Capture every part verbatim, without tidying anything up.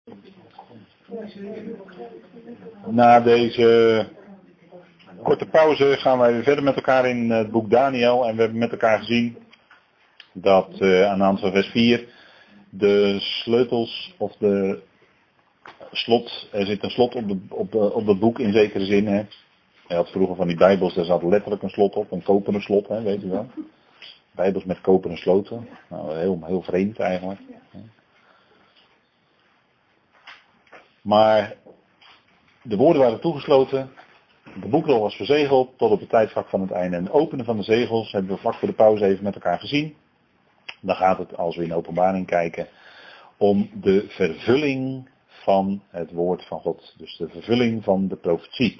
Na deze korte pauze gaan wij weer verder met elkaar in het boek Daniel. En we hebben met elkaar gezien dat uh, aan de hand van vers vier de sleutels of de slot, er zit een slot op, de, op, de, op het boek in zekere zin. Hè. Je had vroeger van die bijbels, daar zat letterlijk een slot op, een koperen slot, hè, weet u wel. Bijbels met koperen sloten. Nou, heel, heel vreemd eigenlijk. Maar de woorden waren toegesloten. De boekrol was verzegeld tot op het tijdvak van het einde. En het openen van de zegels hebben we vlak voor de pauze even met elkaar gezien. Dan gaat het, als we in Openbaring kijken, om de vervulling van het woord van God. Dus de vervulling van de profetie.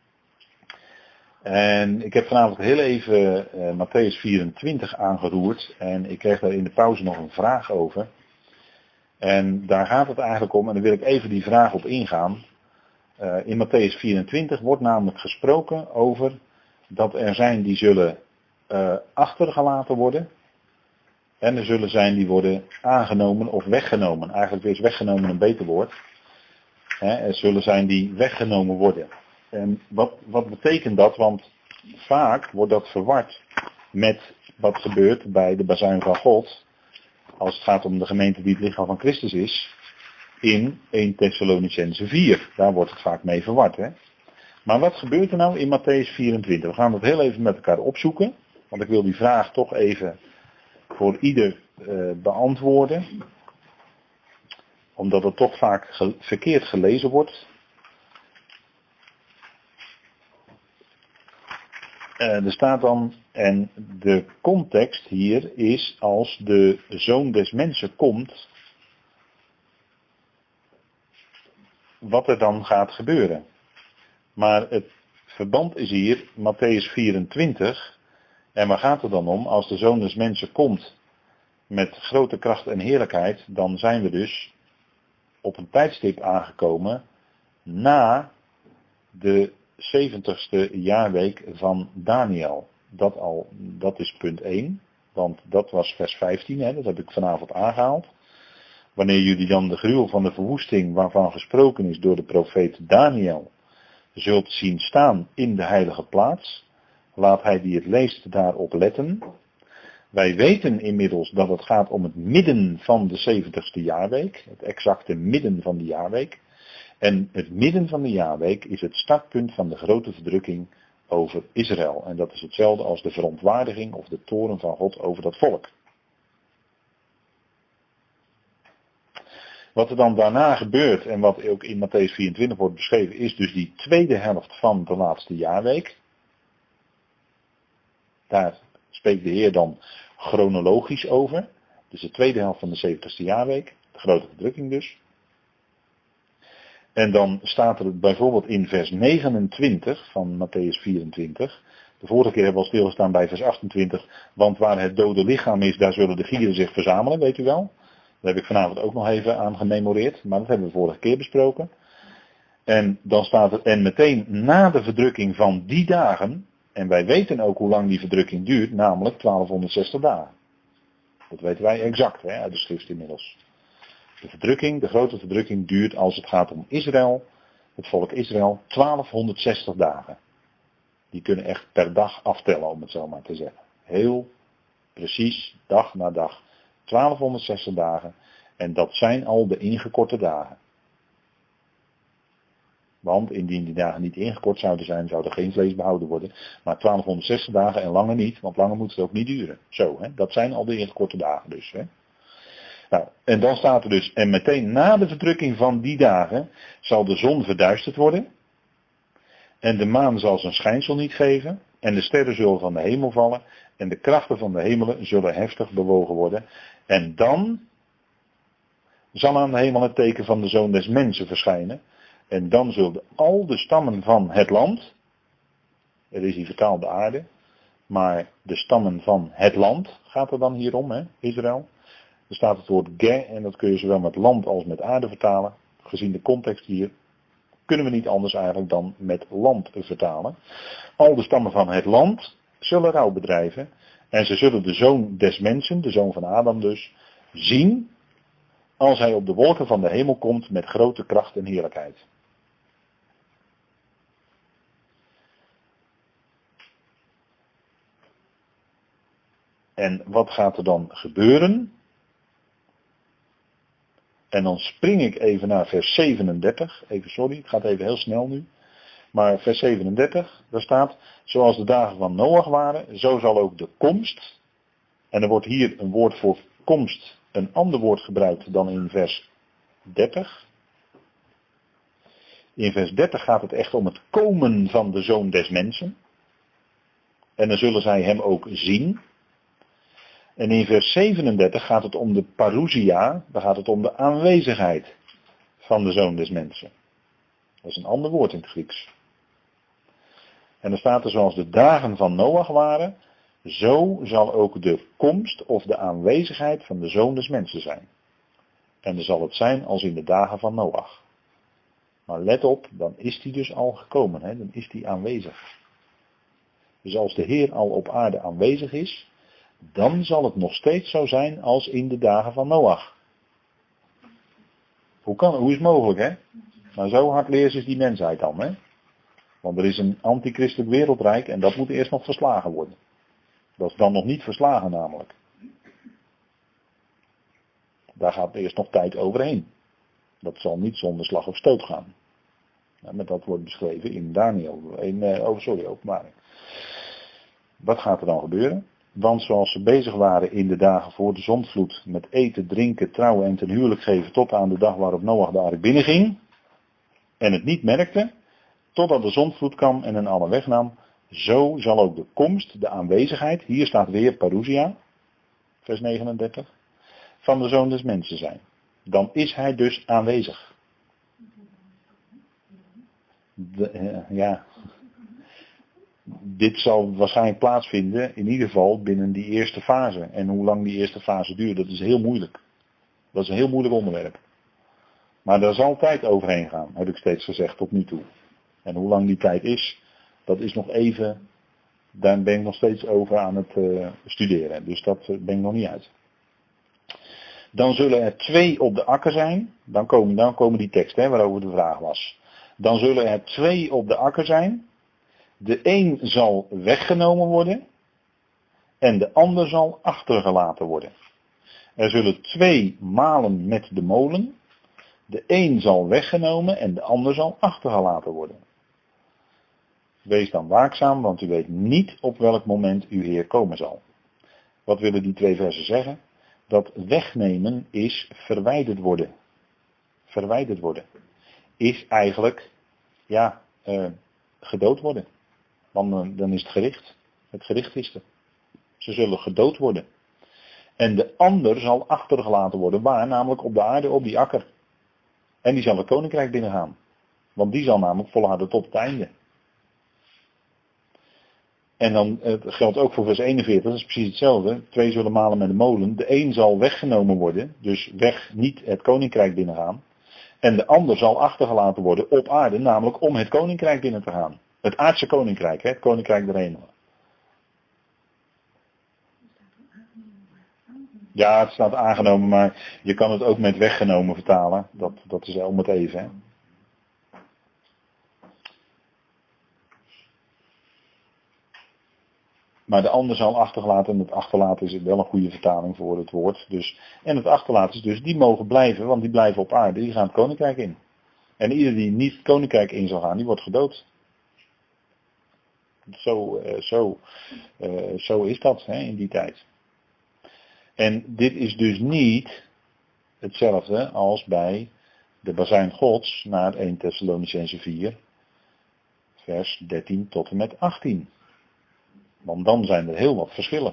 En ik heb vanavond heel even uh, Matthäus vierentwintig aangeroerd. En ik kreeg daar in de pauze nog een vraag over. En daar gaat het eigenlijk om, en daar wil ik even die vraag op ingaan. Uh, in Matthäus vierentwintig wordt namelijk gesproken over dat er zijn die zullen uh, achtergelaten worden. En er zullen zijn die worden aangenomen of weggenomen. Eigenlijk is weggenomen een beter woord. He, er zullen zijn die weggenomen worden. En wat, wat betekent dat? Want vaak wordt dat verward met wat gebeurt bij de bazuin van God. Als het gaat om de gemeente die het lichaam van Christus is. In Eerste Thessalonicenzen vier. Daar wordt het vaak mee verward. Hè? Maar wat gebeurt er nou in Matthäus vierentwintig? We gaan dat heel even met elkaar opzoeken. Want ik wil die vraag toch even voor ieder uh, beantwoorden. Omdat het toch vaak ge- verkeerd gelezen wordt. Uh, er staat dan, en de context hier is als de Zoon des Mensen komt, wat er dan gaat gebeuren. Maar het verband is hier Matthäus vierentwintig. En waar gaat het dan om? Als de Zoon des Mensen komt met grote kracht en heerlijkheid, dan zijn we dus op een tijdstip aangekomen na de zeventigste jaarweek van Daniel. Dat al, dat is punt één. Want dat was vers vijftien, hè, dat heb ik vanavond aangehaald. Wanneer jullie dan de gruwel van de verwoesting waarvan gesproken is door de profeet Daniel zult zien staan in de heilige plaats, laat hij die het leest daarop letten. Wij weten inmiddels dat het gaat om het midden van de zeventigste jaarweek, het exacte midden van de jaarweek. En het midden van de jaarweek is het startpunt van de grote verdrukking over Israël. En dat is hetzelfde als de verontwaardiging of de toorn van God over dat volk. Wat er dan daarna gebeurt en wat ook in Matthäus vierentwintig wordt beschreven is dus die tweede helft van de laatste jaarweek. Daar spreekt de Heer dan chronologisch over. Dus de tweede helft van de zeventigste jaarweek. De grote verdrukking dus. En dan staat er bijvoorbeeld in vers negenentwintig van Matthäus vierentwintig. De vorige keer hebben we al stilgestaan bij vers achtentwintig. Want waar het dode lichaam is, daar zullen de gieren zich verzamelen, weet u wel. Daar heb ik vanavond ook nog even aan gememoreerd. Maar dat hebben we vorige keer besproken. En dan staat er, en meteen na de verdrukking van die dagen. En wij weten ook hoe lang die verdrukking duurt, namelijk twaalfhonderdzestig dagen. Dat weten wij exact, hè, uit de schrift inmiddels. De verdrukking, de grote verdrukking duurt als het gaat om Israël, het volk Israël, twaalfhonderdzestig dagen. Die kunnen echt per dag aftellen, om het zo maar te zeggen. Heel precies, dag na dag. twaalfhonderdzestig dagen. En dat zijn al de ingekorte dagen. Want indien die dagen niet ingekort zouden zijn, zou er geen vlees behouden worden. Maar twaalfhonderdzestig dagen en langer niet, want langer moet het ook niet duren. Zo, hè? Dat zijn al de ingekorte dagen dus. Hè? Nou, en dan staat er dus, en meteen na de verdrukking van die dagen zal de zon verduisterd worden. En de maan zal zijn schijnsel niet geven. En de sterren zullen van de hemel vallen. En de krachten van de hemelen zullen heftig bewogen worden. En dan zal aan de hemel het teken van de Zoon des Mensen verschijnen. En dan zullen al de stammen van het land, er is hier vertaald de aarde, maar de stammen van het land gaat er dan hier om, hè, Israël. Er staat het woord ge en dat kun je zowel met land als met aarde vertalen. Gezien de context hier kunnen we niet anders eigenlijk dan met land vertalen. Al de stammen van het land zullen rouw bedrijven en ze zullen de Zoon des Mensen, de Zoon van Adam dus, zien als hij op de wolken van de hemel komt met grote kracht en heerlijkheid. En wat gaat er dan gebeuren? En dan spring ik even naar vers zevenendertig. Even sorry, het gaat even heel snel nu. Maar vers zevenendertig, daar staat, zoals de dagen van Noach waren, zo zal ook de komst. En er wordt hier een woord voor komst, een ander woord gebruikt dan in vers dertig. In vers dertig gaat het echt om het komen van de Zoon des Mensen. En dan zullen zij hem ook zien. En in vers zevenendertig gaat het om de parousia, dan gaat het om de aanwezigheid van de Zoon des Mensen. Dat is een ander woord in het Grieks. En dan staat er zoals de dagen van Noach waren, zo zal ook de komst of de aanwezigheid van de Zoon des Mensen zijn. En dan zal het zijn als in de dagen van Noach. Maar let op, dan is die dus al gekomen, hè? Dan is die aanwezig. Dus als de Heer al op aarde aanwezig is, dan zal het nog steeds zo zijn als in de dagen van Noach. Hoe kan, hoe is het mogelijk, hè? Maar zo hardleers is die mensheid dan, hè? Want er is een antichristelijk wereldrijk en dat moet eerst nog verslagen worden. Dat is dan nog niet verslagen namelijk. Daar gaat eerst nog tijd overheen. Dat zal niet zonder slag of stoot gaan. Ja, maar dat wordt beschreven in Daniel, in, oh sorry, Openbaring. Wat gaat er dan gebeuren? Want zoals ze bezig waren in de dagen voor de zondvloed met eten, drinken, trouwen en ten huwelijk geven tot aan de dag waarop Noach de ark binnenging en het niet merkte, totdat de zondvloed kwam en hen alle wegnam, zo zal ook de komst, de aanwezigheid, hier staat weer parousia, vers negenendertig, van de Zoon des Mensen zijn. Dan is hij dus aanwezig. De, ja, dit zal waarschijnlijk plaatsvinden, in ieder geval binnen die eerste fase. En hoe lang die eerste fase duurt, dat is heel moeilijk. Dat is een heel moeilijk onderwerp. Maar daar zal tijd overheen gaan, heb ik steeds gezegd tot nu toe. En hoe lang die tijd is, dat is nog even, daar ben ik nog steeds over aan het uh, studeren. Dus dat uh, ben ik nog niet uit. Dan zullen er twee op de akker zijn. Dan komen, dan komen die teksten hè, waarover de vraag was. Dan zullen er twee op de akker zijn. De een zal weggenomen worden. En de ander zal achtergelaten worden. Er zullen twee malen met de molen. De een zal weggenomen en de ander zal achtergelaten worden. Wees dan waakzaam, want u weet niet op welk moment uw Heer komen zal. Wat willen die twee versen zeggen? Dat wegnemen is verwijderd worden. Verwijderd worden. Is eigenlijk, ja, uh, gedood worden. Want uh, dan is het gericht. Het gericht is er. Ze zullen gedood worden. En de ander zal achtergelaten worden. Waar? Namelijk op de aarde, op die akker. En die zal het koninkrijk binnengaan. Want die zal namelijk volharden tot het einde. En dan het geldt ook voor vers eenenveertig, dat is precies hetzelfde. Twee zullen malen met de molen. De een zal weggenomen worden, dus weg niet het koninkrijk binnengaan. En de ander zal achtergelaten worden op aarde, namelijk om het koninkrijk binnen te gaan. Het aardse koninkrijk, hè, het koninkrijk der hemelen. Ja, het staat aangenomen, maar je kan het ook met weggenomen vertalen. Dat, dat is om het even, hè. Maar de ander zal achtergelaten, en het achterlaten is wel een goede vertaling voor het woord. Dus, en het achterlaten is dus, die mogen blijven, want die blijven op aarde, die gaan het koninkrijk in. En ieder die niet het koninkrijk in zal gaan, die wordt gedood. Zo, uh, zo, uh, zo is dat hè, in die tijd. En dit is dus niet hetzelfde als bij de bazuin Gods naar eerste Thessalonicenzen vier, vers dertien tot en met achttien. Want dan zijn er heel wat verschillen.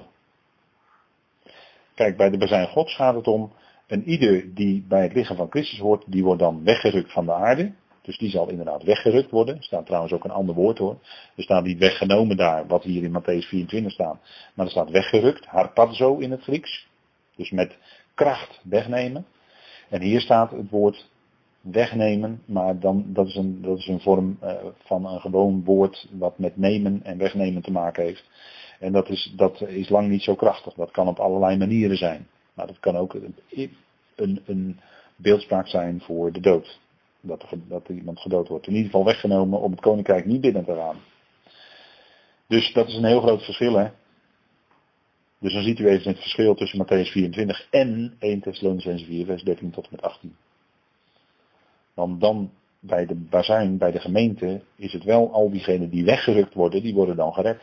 Kijk, bij de bazuin Gods gaat het om, en ieder die bij het lichaam van Christus hoort, die wordt dan weggerukt van de aarde. Dus die zal inderdaad weggerukt worden. Er staat trouwens ook een ander woord hoor. Er staat niet weggenomen daar, wat hier in Matthäus vierentwintig staat. Maar er staat weggerukt, harpazo in het Grieks. Dus met kracht wegnemen. En hier staat het woord wegnemen, maar dan, dat, is een, dat is een vorm uh, van een gewoon woord wat met nemen en wegnemen te maken heeft. En dat is, dat is lang niet zo krachtig. Dat kan op allerlei manieren zijn. Maar dat kan ook een, een beeldspraak zijn voor de dood. Dat er, dat er iemand gedood wordt. In ieder geval weggenomen om het koninkrijk niet binnen te gaan. Dus dat is een heel groot verschil, hè. Dus dan ziet u even het verschil tussen Matthäus vierentwintig en eerste Thessalonicenzen vier, vers dertien tot en met achttien. Want dan bij de bazuin, bij de gemeente, is het wel al diegenen die weggerukt worden, die worden dan gered.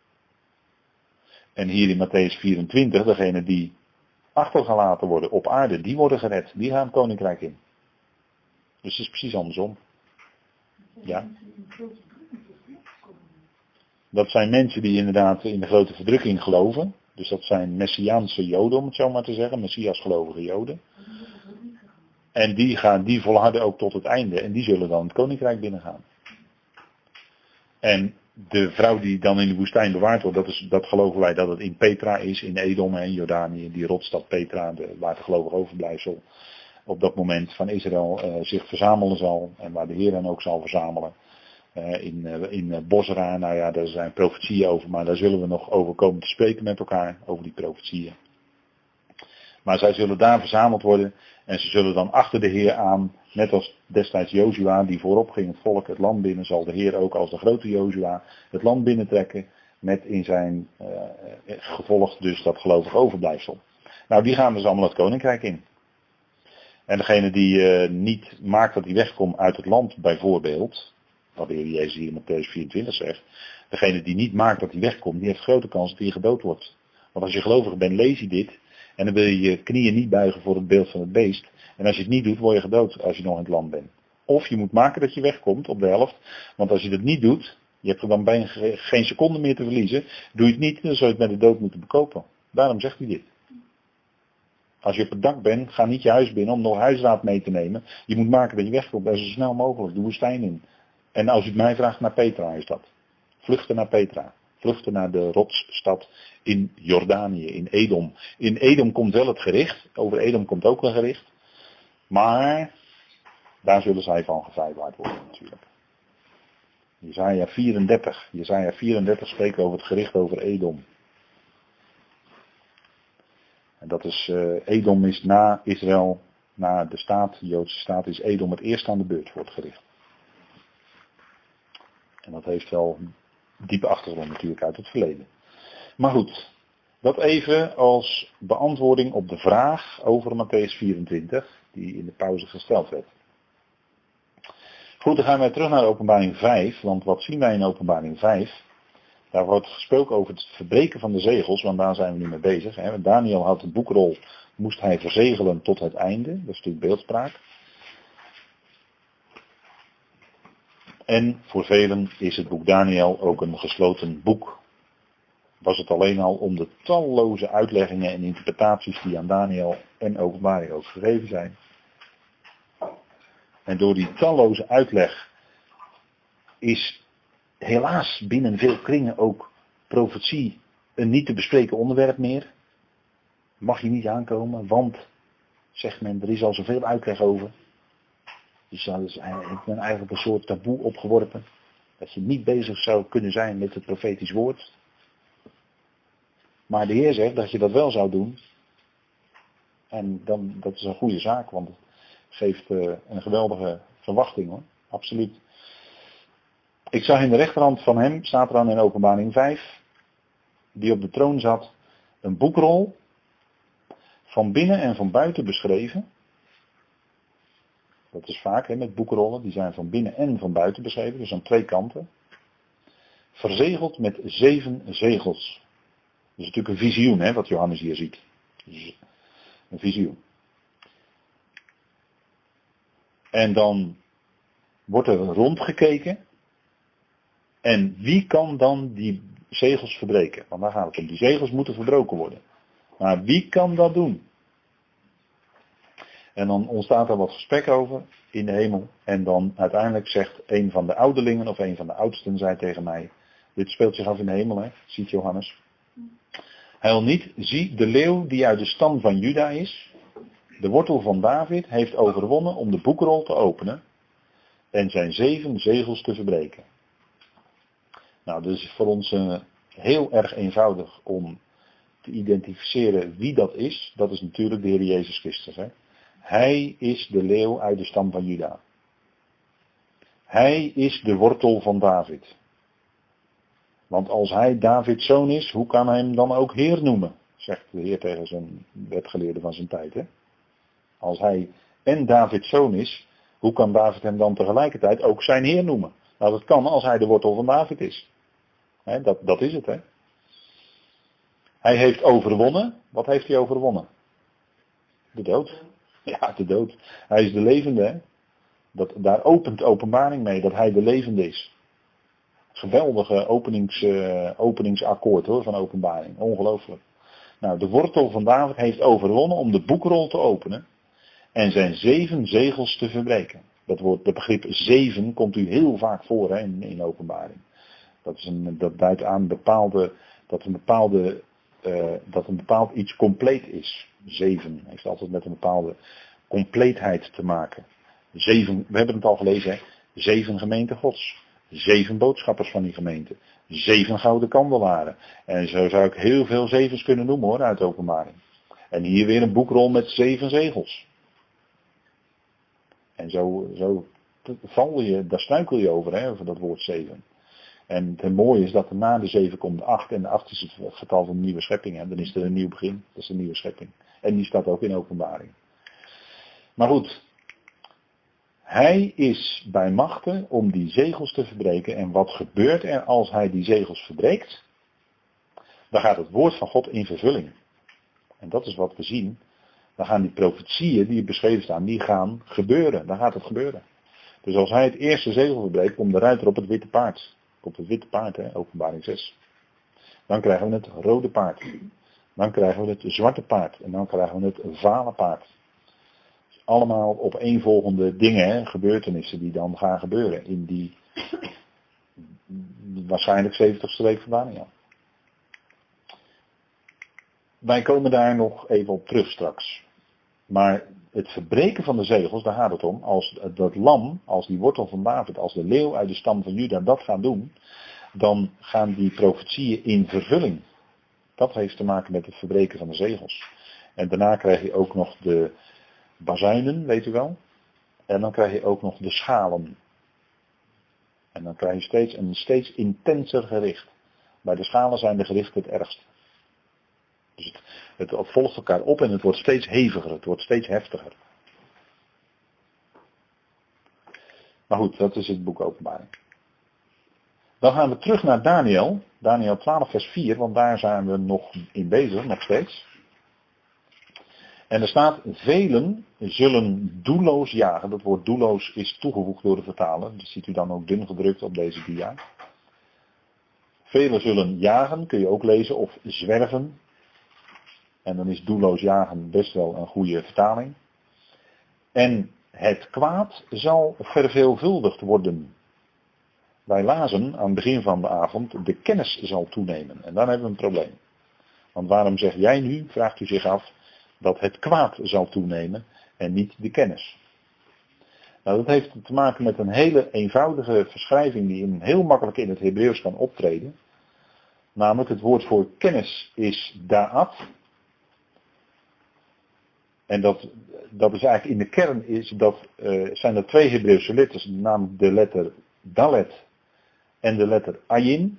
En hier in Matthäus vierentwintig, degenen die achtergelaten worden op aarde, die worden gered. Die gaan het koninkrijk in. Dus het is precies andersom. Ja. Dat zijn mensen die inderdaad in de grote verdrukking geloven. Dus dat zijn Messiaanse Joden, om het zo maar te zeggen. Messiasgelovige Joden. En die, gaan, die volharden ook tot het einde. En die zullen dan het koninkrijk binnengaan. En de vrouw die dan in de woestijn bewaard wordt, dat, is, dat geloven wij dat het in Petra is, in Edom en Jordanië. Die rotstad Petra, de, waar het gelovig overblijfsel op dat moment van Israël uh, zich verzamelen zal. En waar de Heer dan ook zal verzamelen. Uh, in uh, in uh, Bosra, nou ja, daar zijn profetieën over, maar daar zullen we nog over komen te spreken met elkaar, over die profetieën. Maar zij zullen daar verzameld worden en ze zullen dan achter de Heer aan, net als destijds Jozua, die voorop ging het volk het land binnen, zal de Heer ook als de grote Jozua het land binnentrekken, met in zijn uh, gevolg dus dat gelovig overblijfsel. Nou, die gaan dus allemaal het koninkrijk in. En degene die uh, niet maakt dat hij wegkomt uit het land bijvoorbeeld, wat de Heer Jezus hier in Matthäus vierentwintig zegt. Degene die niet maakt dat hij wegkomt, die heeft grote kans dat hij gedood wordt. Want als je gelovig bent, lees je dit. En dan wil je je knieën niet buigen voor het beeld van het beest. En als je het niet doet, word je gedood als je nog in het land bent. Of je moet maken dat je wegkomt op de helft. Want als je dat niet doet, je hebt er dan bijna geen seconde meer te verliezen. Doe je het niet, dan zou je het met de dood moeten bekopen. Daarom zegt hij dit. Als je op het dak bent, ga niet je huis binnen om nog huisraad mee te nemen. Je moet maken dat je wegkomt en zo snel mogelijk de woestijn in. En als u het mij vraagt, naar Petra is dat. Vluchten naar Petra. Vluchten naar de rotsstad in Jordanië, in Edom. In Edom komt wel het gericht. Over Edom komt ook een gericht. Maar daar zullen zij van gevrijwaard worden natuurlijk. Jesaja vierendertig. Jesaja vierendertig spreekt over het gericht over Edom. En dat is, uh, Edom is na Israël, na de staat, de Joodse staat, is Edom het eerst aan de beurt voor het gericht. En dat heeft wel diepe achtergrond natuurlijk uit het verleden. Maar goed, dat even als beantwoording op de vraag over Matthäus vierentwintig, die in de pauze gesteld werd. Goed, dan gaan wij terug naar Openbaring vijf, want wat zien wij in Openbaring vijf? Daar wordt gesproken over het verbreken van de zegels, want daar zijn we nu mee bezig. Hè. Daniel had de boekrol, moest hij verzegelen tot het einde, dat is natuurlijk beeldspraak. En voor velen is het boek Daniel ook een gesloten boek. Was het alleen al om de talloze uitleggingen en interpretaties die aan Daniel en Openbaring ook gegeven zijn. En door die talloze uitleg is helaas binnen veel kringen ook profetie een niet te bespreken onderwerp meer. Mag je niet aankomen, want, zegt men, er is al zoveel uitleg over. Dus daar heeft men eigenlijk een soort taboe opgeworpen. Dat je niet bezig zou kunnen zijn met het profetisch woord. Maar de Heer zegt dat je dat wel zou doen. En dan, dat is een goede zaak, want het geeft uh, een geweldige verwachting hoor. Absoluut. Ik zag in de rechterhand van hem, staat er dan in Openbaring vijf, die op de troon zat, een boekrol, van binnen en van buiten beschreven. Dat is vaak hè, met boekrollen, die zijn van binnen en van buiten beschreven, dus aan twee kanten. Verzegeld met zeven zegels. Dat is natuurlijk een visioen, hè, wat Johannes hier ziet. Dus een visioen. En dan wordt er rondgekeken. En wie kan dan die zegels verbreken? Want daar gaat het om. Die zegels moeten verbroken worden. Maar wie kan dat doen? En dan ontstaat er wat gesprek over in de hemel. En dan uiteindelijk zegt een van de ouderlingen of een van de oudsten zei tegen mij. Dit speelt zich af in de hemel, hè? Ziet Johannes. Heil niet, zie de leeuw die uit de stam van Juda is. De wortel van David heeft overwonnen om de boekrol te openen. En zijn zeven zegels te verbreken. Nou, dus is voor ons uh, heel erg eenvoudig om te identificeren wie dat is. Dat is natuurlijk de Heer Jezus Christus. Hè? Hij is de leeuw uit de stam van Juda. Hij is de wortel van David. Want als hij Davids zoon is, hoe kan hij hem dan ook Heer noemen? Zegt de Heer tegen zijn wetgeleerde van zijn tijd. Hè? Als hij en Davids zoon is, hoe kan David hem dan tegelijkertijd ook zijn Heer noemen? Nou, dat kan als hij de wortel van David is. Hè, dat, dat is het, hè. Hij heeft overwonnen. Wat heeft hij overwonnen? De dood. Ja, de dood. Hij is de levende, hè. Dat, daar opent openbaring mee, dat hij de levende is. Geweldige openings, uh, openingsakkoord hoor, van openbaring. Ongelooflijk. Nou, de wortel van David heeft overwonnen om de boekrol te openen en zijn zeven zegels te verbreken. Dat woord, het begrip zeven komt u heel vaak voor hè, in, in openbaring. Dat, is een, dat duidt aan bepaalde, dat, een bepaalde, uh, dat een bepaald iets compleet is. Zeven heeft altijd met een bepaalde compleetheid te maken. Zeven, we hebben het al gelezen, hè? Zeven gemeenten Gods. Zeven boodschappers van die gemeente. Zeven gouden kandelaren. En zo zou ik heel veel zevens kunnen noemen hoor, uit de openbaring. En hier weer een boekrol met zeven zegels. En zo, zo val je, daar struikel je over, hè, over dat woord zeven. En het mooie is dat er na de zeven komt de acht. En de acht is het getal van de nieuwe schepping. En dan is er een nieuw begin. Dat is een nieuwe schepping. En die staat ook in openbaring. Maar goed. Hij is bij machten om die zegels te verbreken. En wat gebeurt er als hij die zegels verbreekt? Dan gaat het woord van God in vervulling. En dat is wat we zien. Dan gaan die profetieën die beschreven staan, die gaan gebeuren. Dan gaat het gebeuren. Dus als hij het eerste zegel verbreekt, komt de ruiter op het witte paard. Op het witte paard, hè, openbaring zes. Dan krijgen we het rode paard. Dan krijgen we het zwarte paard. En dan krijgen we het vale paard. Allemaal opeenvolgende dingen, hè, gebeurtenissen die dan gaan gebeuren. In die waarschijnlijk zeventigste week van Daniel. Wij komen daar nog even op terug straks. Maar het verbreken van de zegels, daar gaat het om. Als dat lam, als die wortel van David, als de leeuw uit de stam van Juda dat gaat doen, dan gaan die profetieën in vervulling. Dat heeft te maken met het verbreken van de zegels. En daarna krijg je ook nog de bazuinen, weet u wel. En dan krijg je ook nog de schalen. En dan krijg je steeds een steeds intenser gericht. Bij de schalen zijn de gerichten het ergst. Dus het, het volgt elkaar op en het wordt steeds heviger, het wordt steeds heftiger. Maar goed, dat is het boek Openbaring. Dan gaan we terug naar Daniel, Daniel twaalf vers vier, want daar zijn we nog in bezig, nog steeds. En er staat, velen zullen doelloos jagen. Dat woord doelloos is toegevoegd door de vertaler, dat ziet u dan ook dun gedrukt op deze dia. Velen zullen jagen, kun je ook lezen, of zwerven. En dan is doelloos jagen best wel een goede vertaling. En het kwaad zal verveelvuldigd worden. Wij lazen aan het begin van de avond, de kennis zal toenemen. En dan hebben we een probleem. Want waarom zeg jij nu, vraagt u zich af, dat het kwaad zal toenemen en niet de kennis? Nou, dat heeft te maken met een hele eenvoudige verschrijving die in, heel makkelijk in het Hebreeuws kan optreden. Namelijk het woord voor kennis is da'at. En dat, dat is eigenlijk in de kern is dat, uh, zijn er twee Hebreeuwse letters, namelijk de letter dalet en de letter ayin.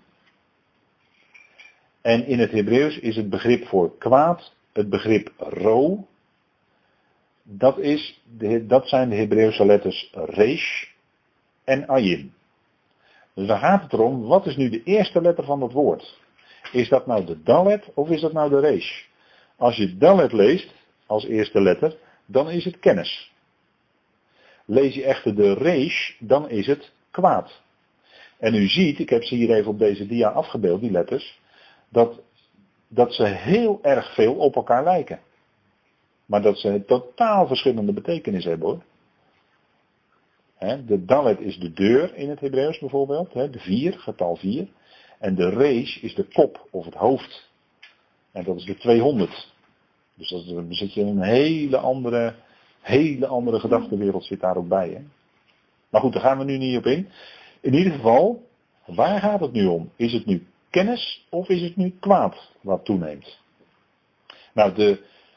En in het Hebreeuws is het begrip voor kwaad, het begrip ro. Dat, is de, dat zijn de Hebreeuwse letters resh en ayin. Dus dan gaat het erom, wat is nu de eerste letter van dat woord? Is dat nou de dalet of is dat nou de resh? Als je dalet leest als eerste letter, dan is het kennis. Lees je echter de resh, dan is het kwaad. En u ziet, ik heb ze hier even op deze dia afgebeeld, die letters, dat, dat ze heel erg veel op elkaar lijken. Maar dat ze een totaal verschillende betekenis hebben hoor. He, de dalet is de deur in het Hebreeuws bijvoorbeeld, he, de vier, getal vier. En de resh is de kop of het hoofd. En dat is de tweehonderd. Dus dan zit je in een hele andere, hele andere gedachtenwereld zit daar ook bij. Hè? Maar goed, daar gaan we nu niet op in. In ieder geval, waar gaat het nu om? Is het nu kennis of is het nu kwaad wat toeneemt? Nou, de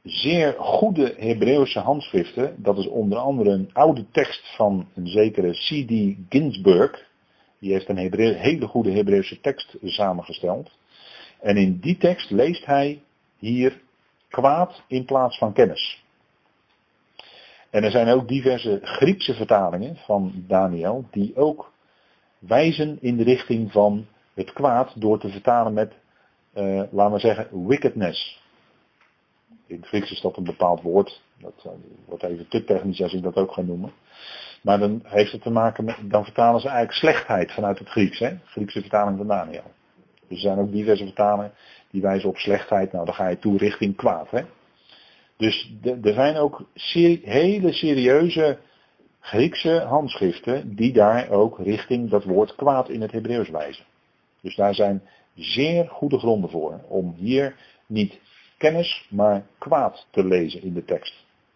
zeer goede Hebreeuwse handschriften. Dat is onder andere een oude tekst van een zekere C D Ginsburg. Die heeft een Hebreu- hele goede Hebreeuwse tekst samengesteld. En in die tekst leest hij hier kwaad in plaats van kennis. En er zijn ook diverse Griekse vertalingen van Daniel die ook wijzen in de richting van het kwaad door te vertalen met, uh, laten we zeggen, wickedness. In het Grieks is dat een bepaald woord. Dat uh, wordt even te technisch als ik dat ook ga noemen. Maar dan heeft het te maken met, dan vertalen ze eigenlijk slechtheid vanuit het Grieks. Hè? Griekse vertaling van Daniel. Dus er zijn ook diverse vertalingen die wijzen op slechtheid. Nou, dan ga je toe richting kwaad. Hè? Dus de, er zijn ook seri- hele serieuze Griekse handschriften die daar ook richting dat woord kwaad in het Hebreeuws wijzen. Dus daar zijn zeer goede gronden voor om hier niet kennis, maar kwaad te lezen in de tekst.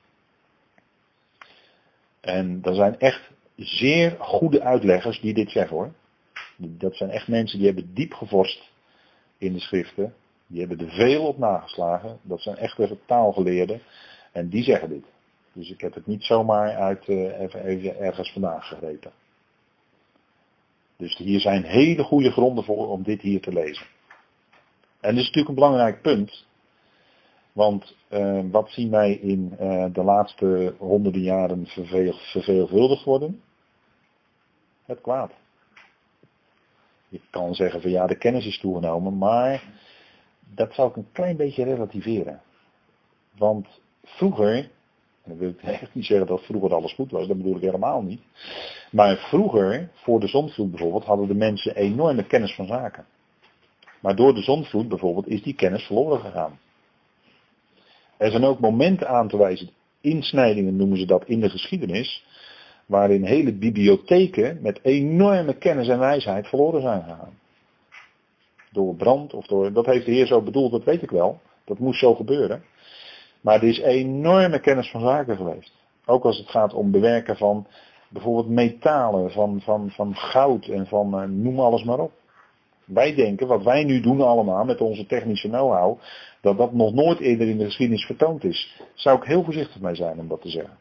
En er zijn echt zeer goede uitleggers die dit zeggen hoor. Dat zijn echt mensen die hebben diep gevorst in de schriften. Die hebben er veel op nageslagen. Dat zijn echte taalgeleerden. En die zeggen dit. Dus ik heb het niet zomaar uit uh, even, even ergens vandaan gegrepen. Dus hier zijn hele goede gronden voor om dit hier te lezen. En dit is natuurlijk een belangrijk punt. Want uh, wat zien wij in uh, de laatste honderden jaren verveel, verveelvuldigd worden? Het kwaad. Je kan zeggen van ja, de kennis is toegenomen, maar dat zou ik een klein beetje relativeren. Want vroeger, en dan wil ik echt niet zeggen dat vroeger alles goed was, dat bedoel ik helemaal niet. Maar vroeger, voor de zondvloed bijvoorbeeld, hadden de mensen enorme kennis van zaken. Maar door de zondvloed bijvoorbeeld is die kennis verloren gegaan. Er zijn ook momenten aan te wijzen, insnijdingen noemen ze dat in de geschiedenis, waarin hele bibliotheken met enorme kennis en wijsheid verloren zijn gegaan. Door brand of door, dat heeft de Heer zo bedoeld, dat weet ik wel. Dat moest zo gebeuren. Maar er is enorme kennis van zaken geweest. Ook als het gaat om bewerken van bijvoorbeeld metalen, van, van, van goud en van uh, noem alles maar op. Wij denken, wat wij nu doen allemaal met onze technische know-how, dat dat nog nooit eerder in de geschiedenis vertoond is. Daar zou ik heel voorzichtig mee zijn om dat te zeggen.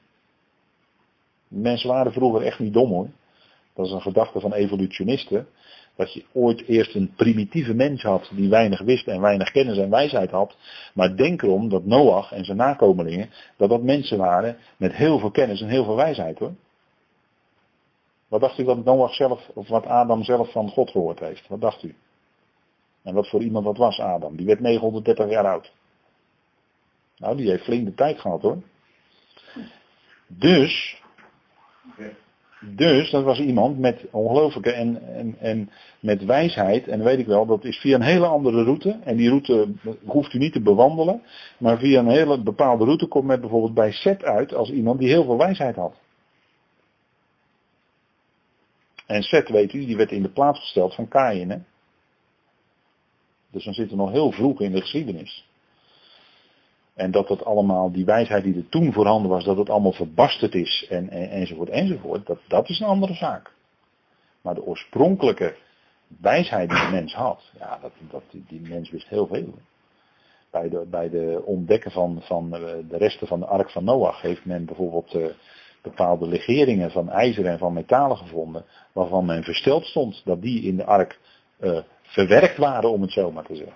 Mensen waren vroeger echt niet dom hoor. Dat is een gedachte van evolutionisten. Dat je ooit eerst een primitieve mens had die weinig wist en weinig kennis en wijsheid had. Maar denk erom dat Noach en zijn nakomelingen, dat dat mensen waren met heel veel kennis en heel veel wijsheid hoor. Wat dacht u wat Noach zelf, of wat Adam zelf van God gehoord heeft? Wat dacht u? En wat voor iemand dat was Adam? Die werd negenhonderddertig jaar oud. Nou, die heeft flink de tijd gehad hoor. Dus... Dus dat was iemand met ongelooflijke en, en, en met wijsheid. En weet ik wel, dat is via een hele andere route. En die route hoeft u niet te bewandelen. Maar via een hele bepaalde route komt men bijvoorbeeld bij Seth uit als iemand die heel veel wijsheid had. En Seth, weet u, die werd in de plaats gesteld van Kaïn. Hè? Dus dan zitten we nog heel vroeg in de geschiedenis. En dat het allemaal, die wijsheid die er toen voorhanden was, dat het allemaal verbasterd is en, en, enzovoort enzovoort, dat, dat is een andere zaak. Maar de oorspronkelijke wijsheid die de mens had, ja, dat, dat, die mens wist heel veel. Bij de, bij de ontdekken van, van de resten van de ark van Noach heeft men bijvoorbeeld uh, bepaalde legeringen van ijzer en van metalen gevonden, waarvan men versteld stond dat die in de ark uh, verwerkt waren, om het zo maar te zeggen.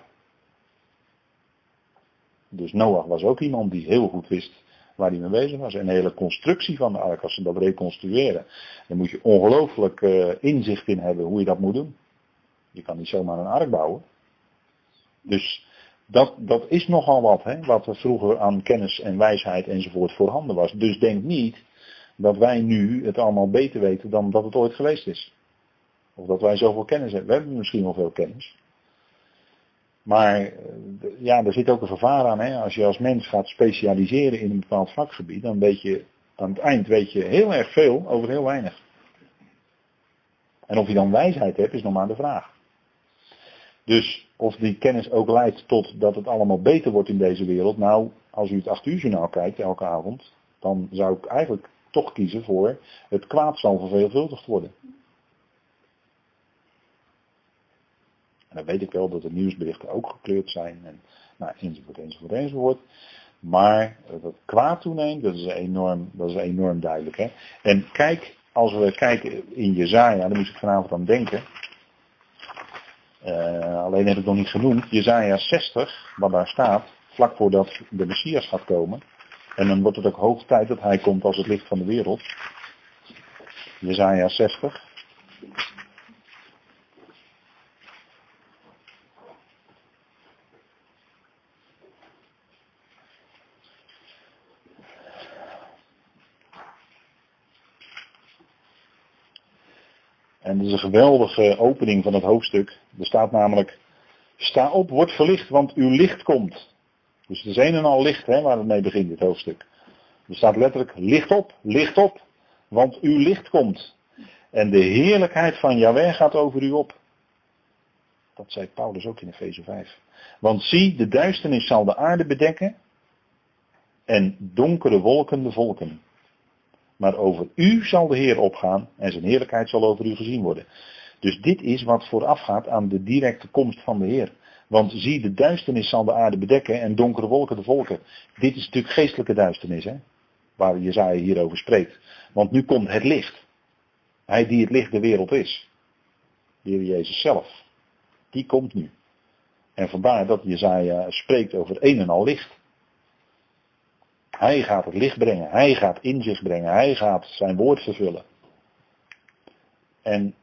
Dus Noach was ook iemand die heel goed wist waar hij mee bezig was. En de hele constructie van de ark, als ze dat reconstrueren, dan moet je ongelooflijk uh, inzicht in hebben hoe je dat moet doen. Je kan niet zomaar een ark bouwen. Dus dat, dat is nogal wat, hè, wat er vroeger aan kennis en wijsheid enzovoort voorhanden was. Dus denk niet dat wij nu het allemaal beter weten dan dat het ooit geweest is. Of dat wij zoveel kennis hebben. We hebben misschien wel veel kennis. Maar ja, er zit ook een gevaar aan. Hè? Als je als mens gaat specialiseren in een bepaald vakgebied, dan weet je, aan het eind weet je heel erg veel over heel weinig. En of je dan wijsheid hebt, is nog maar de vraag. Dus of die kennis ook leidt tot dat het allemaal beter wordt in deze wereld. Nou, als u het acht uur journaal kijkt elke avond, dan zou ik eigenlijk toch kiezen voor het kwaad zal verveelvuldigd worden. En dan weet ik wel dat de nieuwsberichten ook gekleurd zijn. En, nou, enzovoort, enzovoort, enzovoort. Maar dat het kwaad toeneemt, dat is enorm, dat is enorm duidelijk. Hè? En kijk, als we kijken in Jesaja, daar moet ik vanavond aan denken. Uh, alleen heb ik nog niet genoemd. Jesaja zestig, wat daar staat, vlak voordat de Messias gaat komen. En dan wordt het ook hoog tijd dat hij komt als het licht van de wereld. Jesaja zestig. En dat is een geweldige opening van het hoofdstuk. Er staat namelijk, sta op, word verlicht, want uw licht komt. Dus het is een en al licht, hè, waar het mee begint, dit hoofdstuk. Er staat letterlijk, licht op, licht op, want uw licht komt. En de heerlijkheid van Jahweh gaat over u op. Dat zei Paulus ook in Efeze vijf. Want zie, de duisternis zal de aarde bedekken en donkere wolken de volken. Maar over u zal de Heer opgaan en zijn heerlijkheid zal over u gezien worden. Dus dit is wat voorafgaat aan de directe komst van de Heer. Want zie, de duisternis zal de aarde bedekken en donkere wolken de volken. Dit is natuurlijk geestelijke duisternis, hè? Waar Jesaja hierover spreekt. Want nu komt het licht. Hij die het licht der wereld is. De Heer Jezus zelf. Die komt nu. En vandaar dat Jesaja spreekt over een en al licht. Hij gaat het licht brengen. Hij gaat inzicht brengen. Hij gaat zijn woord vervullen. En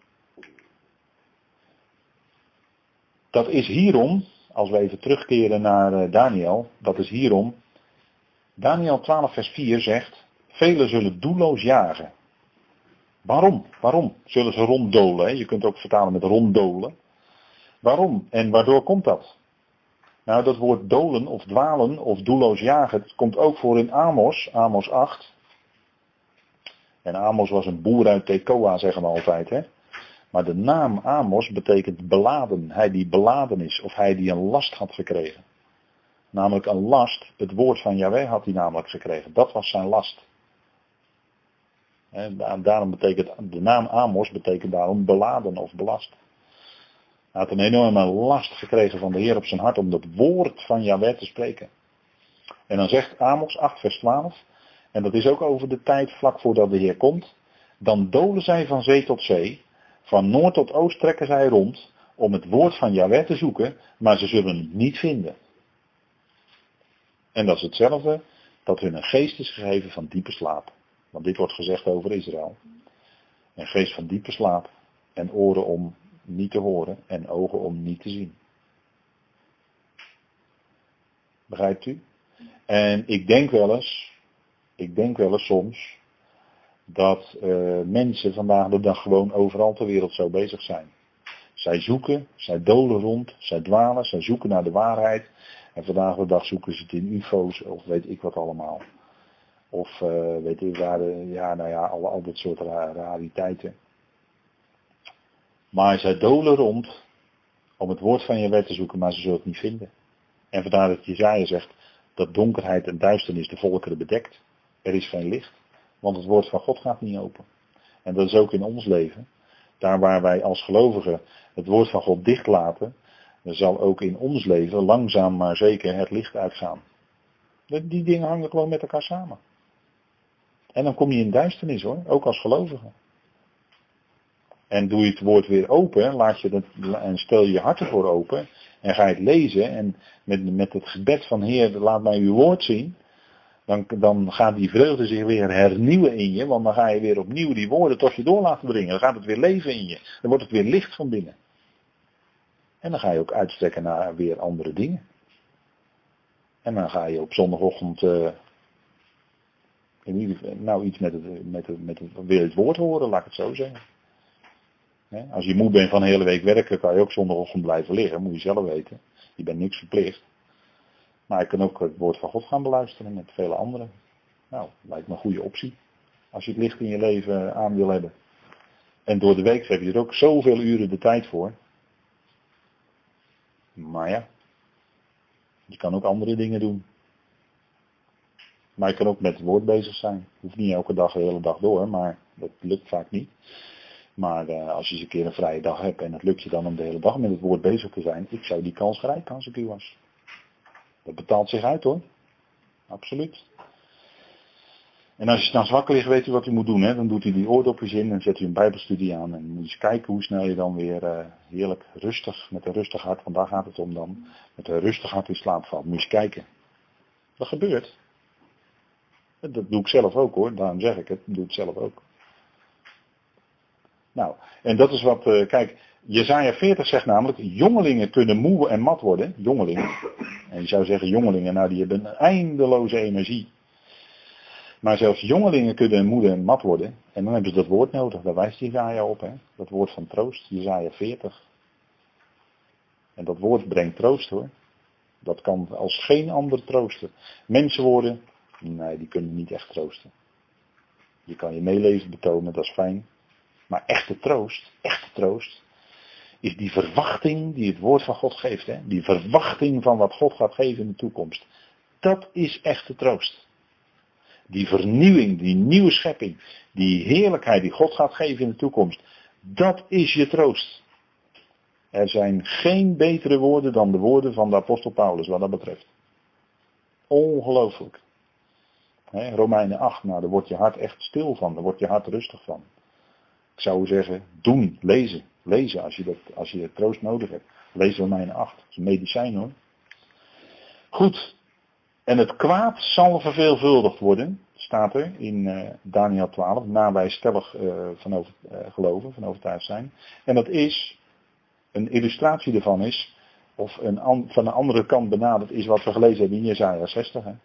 dat is hierom, als we even terugkeren naar Daniel, dat is hierom. Daniel twaalf vers vier zegt, velen zullen doelloos jagen. Waarom? Waarom zullen ze ronddolen? Hè? Je kunt ook vertalen met ronddolen. Waarom? En waardoor komt dat? Nou, dat woord dolen of dwalen of doelloos jagen, het komt ook voor in Amos, Amos acht. En Amos was een boer uit Tekoa, zeggen we altijd, hè. Maar de naam Amos betekent beladen, hij die beladen is, of hij die een last had gekregen. Namelijk een last, het woord van Jahweh had hij namelijk gekregen, dat was zijn last. En daarom betekent, de naam Amos betekent daarom beladen of belast. Hij had een enorme last gekregen van de Heer op zijn hart om dat woord van Jahweh te spreken. En dan zegt Amos acht vers twaalf, en dat is ook over de tijd vlak voordat de Heer komt, dan dolen zij van zee tot zee, van noord tot oost trekken zij rond, om het woord van Jahweh te zoeken, maar ze zullen het niet vinden. En dat is hetzelfde, dat hun een geest is gegeven van diepe slaap. Want dit wordt gezegd over Israël. Een geest van diepe slaap en oren om niet te horen en ogen om niet te zien. Begrijpt u? En ik denk wel eens, ik denk wel eens soms, dat uh, mensen vandaag de dag gewoon overal ter wereld zo bezig zijn. Zij zoeken, zij dolen rond, zij dwalen, zij zoeken naar de waarheid. En vandaag de dag zoeken ze het in ufo's of weet ik wat allemaal. Of uh, weet ik waar, de, ja nou ja, al, al dat soort ra- rariteiten. Maar zij dolen rond om het woord van Jahweh te zoeken, maar ze zullen het niet vinden. En vandaar dat Jesaja zegt dat donkerheid en duisternis de volkeren bedekt. Er is geen licht, want het woord van God gaat niet open. En dat is ook in ons leven. Daar waar wij als gelovigen het woord van God dicht laten, dan zal ook in ons leven langzaam maar zeker het licht uitgaan. Die dingen hangen gewoon met elkaar samen. En dan kom je in duisternis hoor, ook als gelovige. En doe je het woord weer open, laat je het, en stel je je hart ervoor open. En ga je het lezen en met, met het gebed van Heer, laat mij uw woord zien. Dan, dan gaat die vreugde zich weer hernieuwen in je. Want dan ga je weer opnieuw die woorden tot je door laten dringen. Dan gaat het weer leven in je. Dan wordt het weer licht van binnen. En dan ga je ook uitstrekken naar weer andere dingen. En dan ga je op zondagochtend uh, in ieder geval, nou iets met het, met het, met het, weer het woord horen, laat ik het zo zeggen. He, als je moe bent van de hele week werken, kan je ook zondagochtend blijven liggen. Moet je zelf weten. Je bent niks verplicht. Maar je kan ook het woord van God gaan beluisteren met vele anderen. Nou, lijkt me een goede optie. Als je het licht in je leven aan wil hebben. En door de week heb je er ook zoveel uren de tijd voor. Maar ja, je kan ook andere dingen doen. Maar je kan ook met het woord bezig zijn. Hoeft niet elke dag de hele dag door, maar dat lukt vaak niet. Maar uh, als je eens een keer een vrije dag hebt en het lukt je dan om de hele dag met het woord bezig te zijn, ik zou die kans grijpen als ik u was. Dat betaalt zich uit hoor. absoluut. En als je dan zwak ligt, weet u wat u moet doen. Hè? Dan doet u die oordopjes in en zet u een bijbelstudie aan. En moet je eens kijken hoe snel je dan weer uh, heerlijk rustig, met een rustig hart, want daar gaat het om dan, met een rustig hart in slaap valt. Moet je eens kijken. Dat gebeurt. Dat doe ik zelf ook hoor, daarom zeg ik het, dat doe ik zelf ook. Nou, en dat is wat, uh, kijk, Jesaja veertig zegt namelijk, jongelingen kunnen moe en mat worden, jongelingen. En je zou zeggen, jongelingen, nou die hebben een eindeloze energie. Maar zelfs jongelingen kunnen moe en mat worden. En dan hebben ze dat woord nodig, daar wijst Jesaja op, hè. Dat woord van troost, Jesaja veertig. En dat woord brengt troost hoor. Dat kan als geen ander troosten. Mensenwoorden, nee, die kunnen niet echt troosten. Je kan je meeleven betonen, dat is fijn. Maar echte troost, echte troost, is die verwachting die het woord van God geeft. Hè? Die verwachting van wat God gaat geven in de toekomst. Dat is echte troost. Die vernieuwing, die nieuwe schepping, die heerlijkheid die God gaat geven in de toekomst. Dat is je troost. Er zijn geen betere woorden dan de woorden van de apostel Paulus wat dat betreft. Ongelooflijk. He, Romeinen acht, nou daar wordt je hart echt stil van, daar wordt je hart rustig van. Ik zou zeggen, doen, lezen, lezen als je, dat, als je troost nodig hebt. Lees Romeinen acht, dat is een medicijn hoor. Goed, en het kwaad zal verveelvuldigd worden, staat er in uh, Daniel twaalf, na wij stellig uh, van over, uh, geloven, van overtuigd zijn. En dat is, een illustratie ervan is, of een an, van een andere kant benaderd is wat we gelezen hebben in Jesaja zestig. Hè.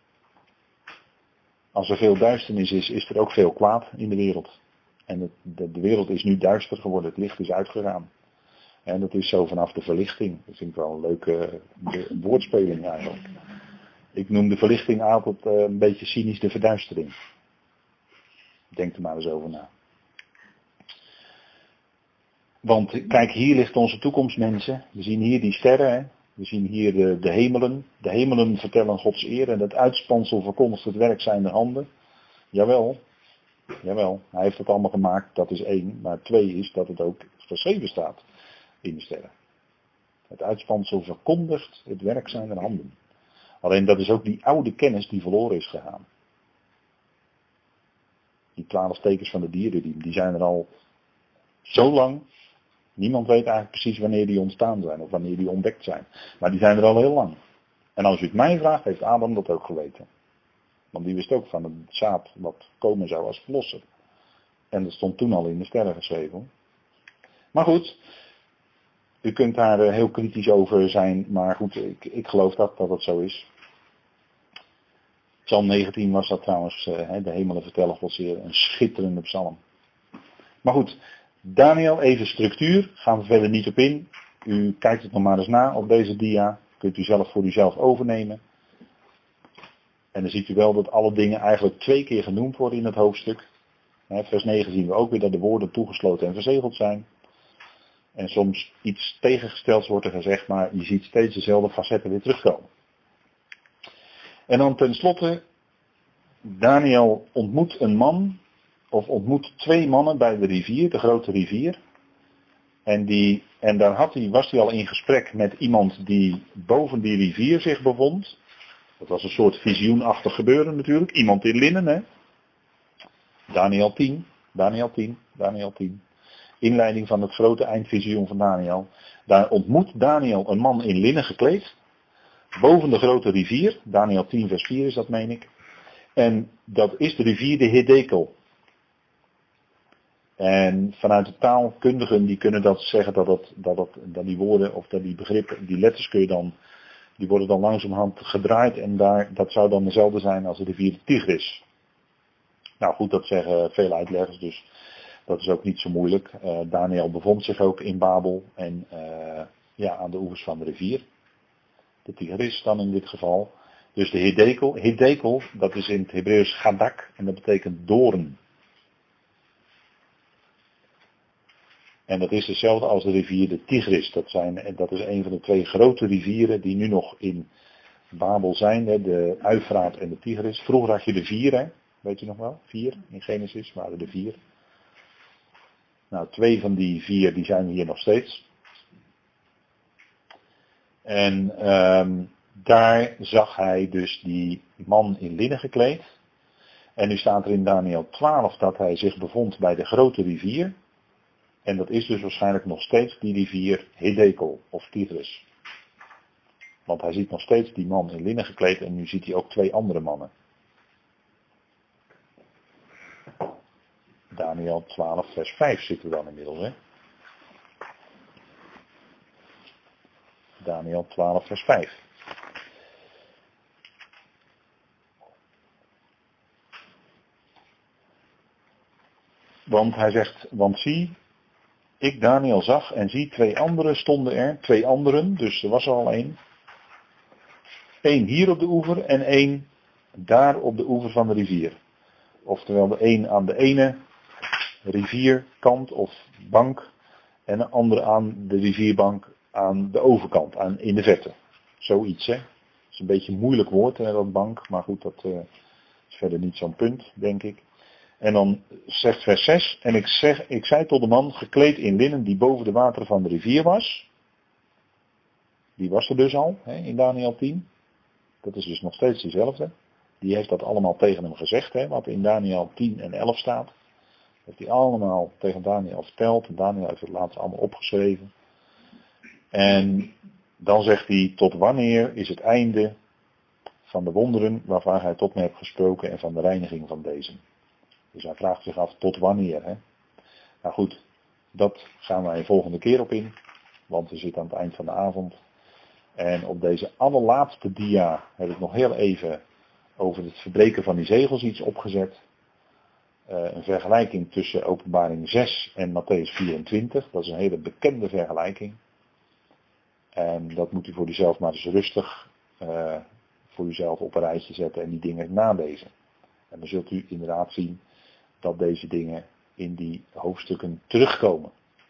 Als er veel duisternis is, is er ook veel kwaad in de wereld. En het, de, de wereld is nu duister geworden, het licht is uitgegaan. En dat is zo vanaf de verlichting. Dat vind ik wel een leuke de, woordspeling eigenlijk. Ik noem de verlichting altijd uh, een beetje cynisch de verduistering. Denk er maar eens over na. Want kijk, hier ligt onze toekomst, mensen. We zien hier die sterren, hè? We zien hier de, de hemelen. De hemelen vertellen Gods eer en het uitspansel verkondigt het werk zijner handen. Jawel, jawel, hij heeft het allemaal gemaakt, dat is één. Maar twee is dat het ook geschreven staat in de sterren. Het uitspansel verkondigt het werk zijner handen. Alleen dat is ook die oude kennis die verloren is gegaan. Die twaalf tekens van de dierenriem, die zijn er al zo lang. Niemand weet eigenlijk precies wanneer die ontstaan zijn of wanneer die ontdekt zijn. Maar die zijn er al heel lang. En als u het mij vraagt, heeft Adam dat ook geweten. Want die wist ook van het zaad wat komen zou als verlosser. En dat stond toen al in de sterren geschreven. Maar goed, u kunt daar heel kritisch over zijn. Maar goed, ik, ik geloof dat, dat het zo is. Psalm negentien was dat trouwens, de hemelen vertellen God zeer, een schitterende psalm. Maar goed, Daniel, even structuur, gaan we verder niet op in. U kijkt het nog maar eens na op deze dia, kunt u zelf voor uzelf overnemen. En dan ziet u wel dat alle dingen eigenlijk twee keer genoemd worden in het hoofdstuk. Vers negen zien we ook weer dat de woorden toegesloten en verzegeld zijn. En soms iets tegengestelds wordt er gezegd, maar je ziet steeds dezelfde facetten weer terugkomen. En dan tenslotte, Daniel ontmoet een man, of ontmoet twee mannen bij de rivier, de grote rivier. En, die, en daar had hij, was hij al in gesprek met iemand die boven die rivier zich bevond. Dat was een soort visioenachtig gebeuren natuurlijk. Iemand in linnen, hè. Daniel tien, Daniel tien, Daniel tien. Inleiding van het grote eindvisioen van Daniel. Daar ontmoet Daniel een man in linnen gekleed. Boven de grote rivier. Daniel tien vers vier is dat, meen ik. En dat is de rivier de Hiddekel. En vanuit de taalkundigen die kunnen dat zeggen dat, dat, dat, dat, dat die woorden of dat die begrippen, die letters kun je dan, die worden dan langzamerhand gedraaid en daar, dat zou dan dezelfde zijn als de rivier de Tigris. Nou goed, dat zeggen veel uitleggers, dus dat is ook niet zo moeilijk. Uh, Daniel bevond zich ook in Babel en uh, ja, aan de oevers van de rivier. De Tigris dan in dit geval. Dus de Hiddekel, Hiddekel, dat is in het Hebreeuws gadak en dat betekent doorn. En dat is hetzelfde als de rivier de Tigris. Dat, zijn, dat is een van de twee grote rivieren die nu nog in Babel zijn. De Uifraat en de Tigris. Vroeger had je de vier, hè? Weet je nog wel? Vier in Genesis waren er vier. Nou, twee van die vier die zijn hier nog steeds. En um, daar zag hij dus die man in linnen gekleed. En nu staat er in Daniël twaalf dat hij zich bevond bij de grote rivier. En dat is dus waarschijnlijk nog steeds die rivier Hiddekel of Tigris. Want hij ziet nog steeds die man in linnen gekleed en nu ziet hij ook twee andere mannen. Daniël twaalf vers vijf zitten we dan inmiddels, hè. Daniël twaalf vers vijf. Want hij zegt, want zie, ik Daniël zag en zie twee anderen stonden er, twee anderen, dus er was er al één. Eén hier op de oever en één daar op de oever van de rivier. Oftewel de een aan de ene rivierkant of bank en de andere aan de rivierbank aan de overkant, aan, in de verte. Zoiets, hè. Dat is een beetje een moeilijk woord, hè, dat bank, maar goed, dat uh, is verder niet zo'n punt, denk ik. En dan zegt vers zes, en ik, zeg, ik zei tot de man, gekleed in linnen, die boven de wateren van de rivier was. Die was er dus al, hè, in Daniël tien. Dat is dus nog steeds dezelfde. Die heeft dat allemaal tegen hem gezegd, hè, wat in Daniël tien en elf staat. Dat heeft hij allemaal tegen Daniël verteld. En Daniël heeft het later allemaal opgeschreven. En dan zegt hij, tot wanneer is het einde van de wonderen waarvan hij tot me hebt gesproken en van de reiniging van deze. Dus hij vraagt zich af, tot wanneer, hè? Nou goed, dat gaan wij een volgende keer op in. Want we zitten aan het eind van de avond. En op deze allerlaatste dia heb ik nog heel even over het verbreken van die zegels iets opgezet. Uh, een vergelijking tussen Openbaring zes en Matthäus vierentwintig. Dat is een hele bekende vergelijking. En dat moet u voor uzelf maar eens rustig uh, voor uzelf op een rijtje zetten en die dingen nalezen. En dan zult u inderdaad zien dat deze dingen in die hoofdstukken terugkomen.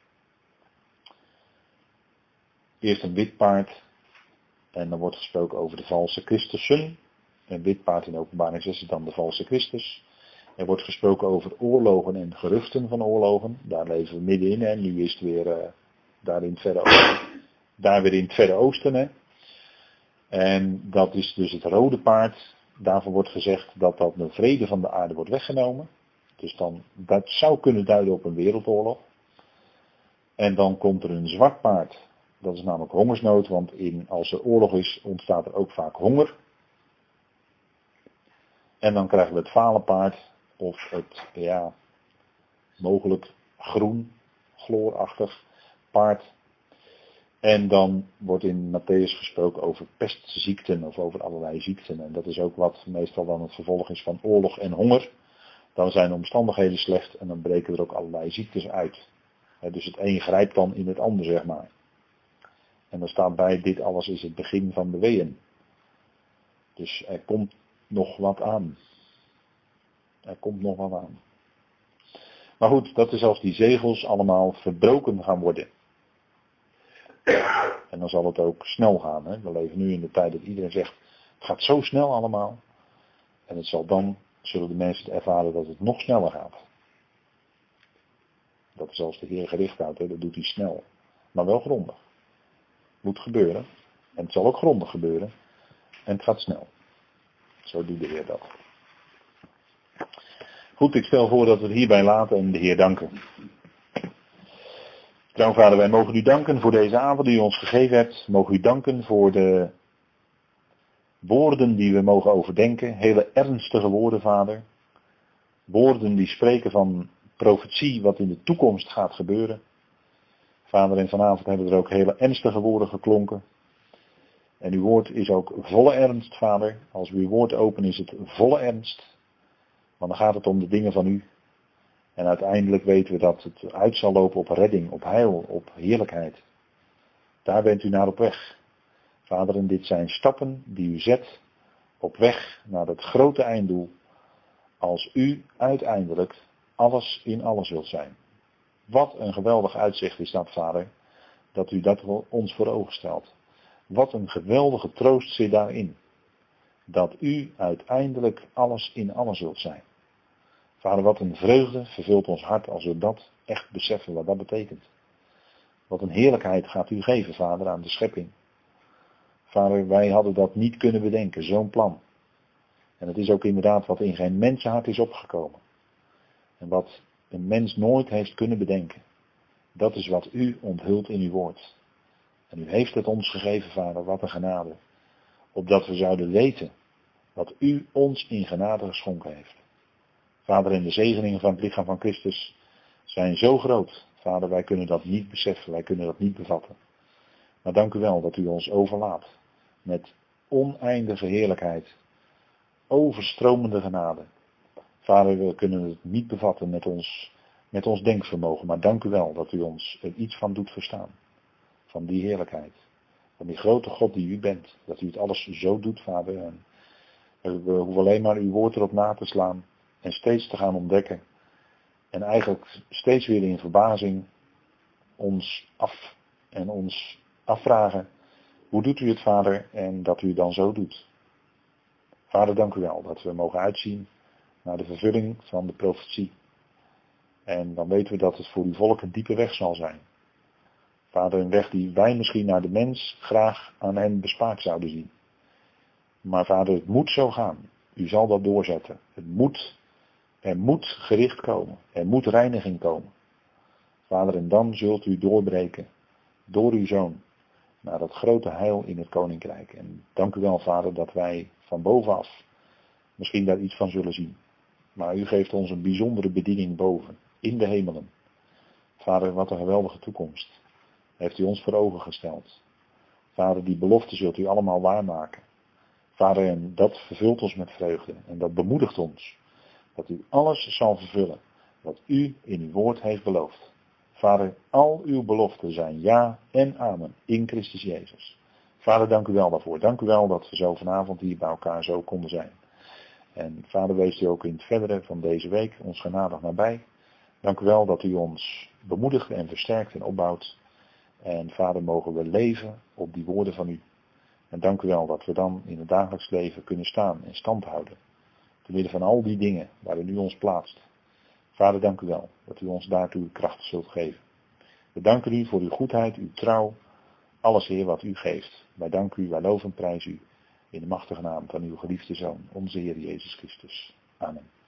Eerst een wit paard. En dan wordt gesproken over de valse Christussen. Een wit paard in Openbaring zes is dan de valse Christus. Er wordt gesproken over oorlogen en geruchten van oorlogen. Daar leven we middenin. En nu is het weer uh, daar, in het verre oosten, daar weer in het Verre Oosten. Hè. En dat is dus het rode paard. Daarvoor wordt gezegd dat dat de vrede van de aarde wordt weggenomen. Dus dan, dat zou kunnen duiden op een wereldoorlog. En dan komt er een zwart paard. Dat is namelijk hongersnood, want in, als er oorlog is, ontstaat er ook vaak honger. En dan krijgen we het vale paard, of het, ja, mogelijk groen, chloorachtig paard. En dan wordt in Matthäus gesproken over pestziekten, of over allerlei ziekten. En dat is ook wat meestal dan het gevolg is van oorlog en honger. Dan zijn de omstandigheden slecht en dan breken er ook allerlei ziektes uit. Dus het een grijpt dan in het ander, zeg maar. En dan staat bij, dit alles is het begin van de weeën. Dus er komt nog wat aan. Er komt nog wat aan. Maar goed, dat is als die zegels allemaal verbroken gaan worden. En dan zal het ook snel gaan. Hè? We leven nu in de tijd dat iedereen zegt, het gaat zo snel allemaal. En het zal dan, zullen de mensen ervaren dat het nog sneller gaat. Dat is als de Heer gericht houdt, hè? Dat doet hij snel. Maar wel grondig. Moet gebeuren. En het zal ook grondig gebeuren. En het gaat snel. Zo doet de Heer dat. Goed, ik stel voor dat we het hierbij laten en de Heer danken. Trouw Vader, wij mogen u danken voor deze avond die u ons gegeven hebt. Mogen u danken voor de woorden die we mogen overdenken. Hele ernstige woorden, Vader. Woorden die spreken van profetie wat in de toekomst gaat gebeuren. Vader, en vanavond hebben er ook hele ernstige woorden geklonken. En uw woord is ook volle ernst, Vader. Als we uw woord openen is het volle ernst. Want dan gaat het om de dingen van u. En uiteindelijk weten we dat het uit zal lopen op redding, op heil, op heerlijkheid. Daar bent u naar op weg. Vader, en dit zijn stappen die u zet op weg naar het grote einddoel. Als u uiteindelijk alles in alles wilt zijn. Wat een geweldig uitzicht is dat, Vader, dat u dat ons voor ogen stelt. Wat een geweldige troost zit daarin. Dat u uiteindelijk alles in alles wilt zijn. Vader, wat een vreugde vervult ons hart als we dat echt beseffen wat dat betekent. Wat een heerlijkheid gaat u geven, Vader, aan de schepping. Vader, wij hadden dat niet kunnen bedenken, zo'n plan. En het is ook inderdaad wat in geen mensenhart is opgekomen. En wat een mens nooit heeft kunnen bedenken. Dat is wat u onthult in uw woord. En u heeft het ons gegeven, Vader, wat een genade. Opdat we zouden weten wat u ons in genade geschonken heeft. Vader, en de zegeningen van het lichaam van Christus zijn zo groot. Vader, wij kunnen dat niet beseffen, wij kunnen dat niet bevatten. Maar dank u wel dat u ons overlaat met oneindige heerlijkheid, overstromende genade. Vader, we kunnen het niet bevatten met ons, met ons denkvermogen, maar dank u wel dat u ons er iets van doet verstaan. Van die heerlijkheid, van die grote God die u bent, dat u het alles zo doet, Vader. En we hoeven alleen maar uw woord erop na te slaan en steeds te gaan ontdekken. En eigenlijk steeds weer in verbazing ons af en ons afvragen, hoe doet u het, Vader, en dat u het dan zo doet. Vader, dank u wel dat we mogen uitzien naar de vervulling van de profetie. En dan weten we dat het voor uw volk een diepe weg zal zijn. Vader, een weg die wij misschien naar de mens graag aan hen bespaard zouden zien. Maar Vader, het moet zo gaan. U zal dat doorzetten. Het moet, er moet gericht komen. Er moet reiniging komen. Vader, en dan zult u doorbreken door uw Zoon naar dat grote heil in het Koninkrijk. En dank u wel, Vader, dat wij van bovenaf misschien daar iets van zullen zien. Maar u geeft ons een bijzondere bediening boven, in de hemelen. Vader, wat een geweldige toekomst heeft u ons voor ogen gesteld. Vader, die belofte zult u allemaal waarmaken. Vader, en dat vervult ons met vreugde en dat bemoedigt ons. Dat u alles zal vervullen wat u in uw woord heeft beloofd. Vader, al uw beloften zijn ja en amen in Christus Jezus. Vader, dank u wel daarvoor. Dank u wel dat we zo vanavond hier bij elkaar zo konden zijn. En Vader, wees u ook in het verdere van deze week ons genadig nabij. Dank u wel dat u ons bemoedigt en versterkt en opbouwt. En Vader, mogen we leven op die woorden van u. En dank u wel dat we dan in het dagelijks leven kunnen staan en stand houden. Te midden van al die dingen waarin u ons plaatst. Vader, dank u wel dat u ons daartoe kracht zult geven. We danken u voor uw goedheid, uw trouw, alles, Heer, wat u geeft. Wij danken u, wij loven en prijzen u in de machtige naam van uw geliefde Zoon, onze Heer Jezus Christus. Amen.